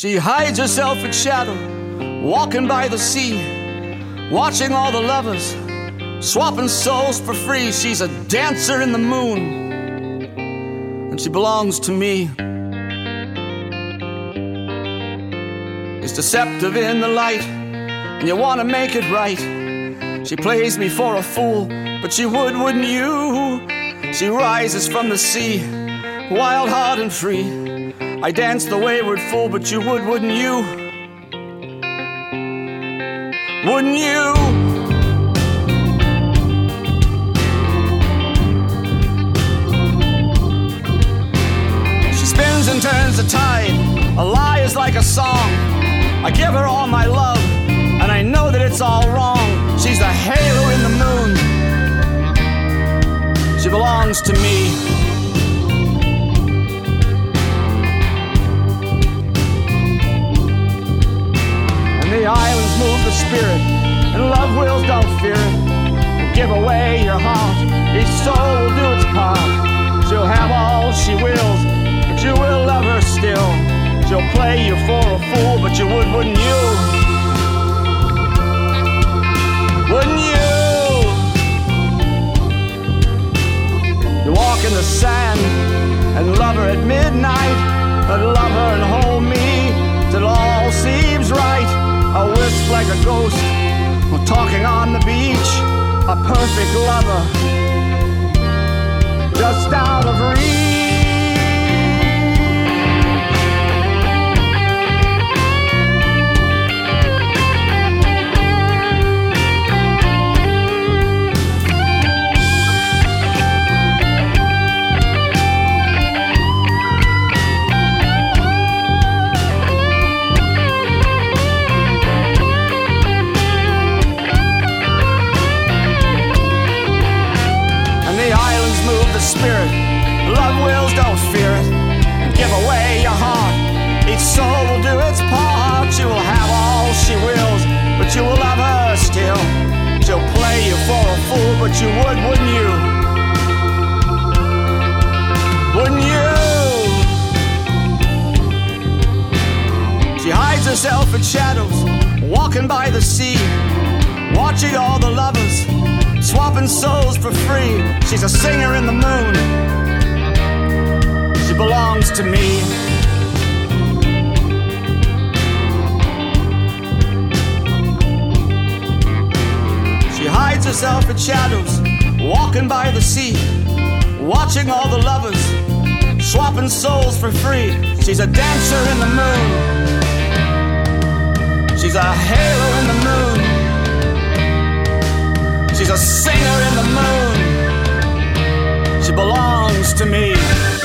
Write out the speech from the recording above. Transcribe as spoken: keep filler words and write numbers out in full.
She hides herself in shadow, walking by the sea, watching all the lovers, swapping souls for free. She's a dancer in the moon, and she belongs to me. It's deceptive in the light, and you want to make it right. She plays me for a fool, but she would, wouldn't you? She rises from the sea, wild, hard, and free. I dance the wayward fool, but you would, wouldn't you? Wouldn't you? She spins and turns the tide. A lie is like a song. I give her all my love, and I know that it's all wrong. She's the halo in the moon. She belongs to me. The islands move the spirit, and love wills don't fear it. And give away your heart, each soul will do its part. She'll have all she wills, but you will love her still. She'll play you for a fool, but you would, wouldn't you? Wouldn't you? You walk in the sand and love her at midnight, but love her and hold me till all seems right. A wisp like a ghost, we're talking on the beach. A perfect lover, just out of reach. Spirit, love wills, don't fear it. And give away your heart, each soul will do its part. She will have all she wills, but you will love her still. She'll play you for a fool, but you would, wouldn't you? Wouldn't you? She hides herself in shadows, walking by the sea, watching all the lovers, swapping souls for free. She's a singer in the moon. She belongs to me. She hides herself in shadows, walking by the sea, watching all the lovers, swapping souls for free. She's a dancer in the moon. She's a halo in the moon. She's a singer in the moon. She belongs to me.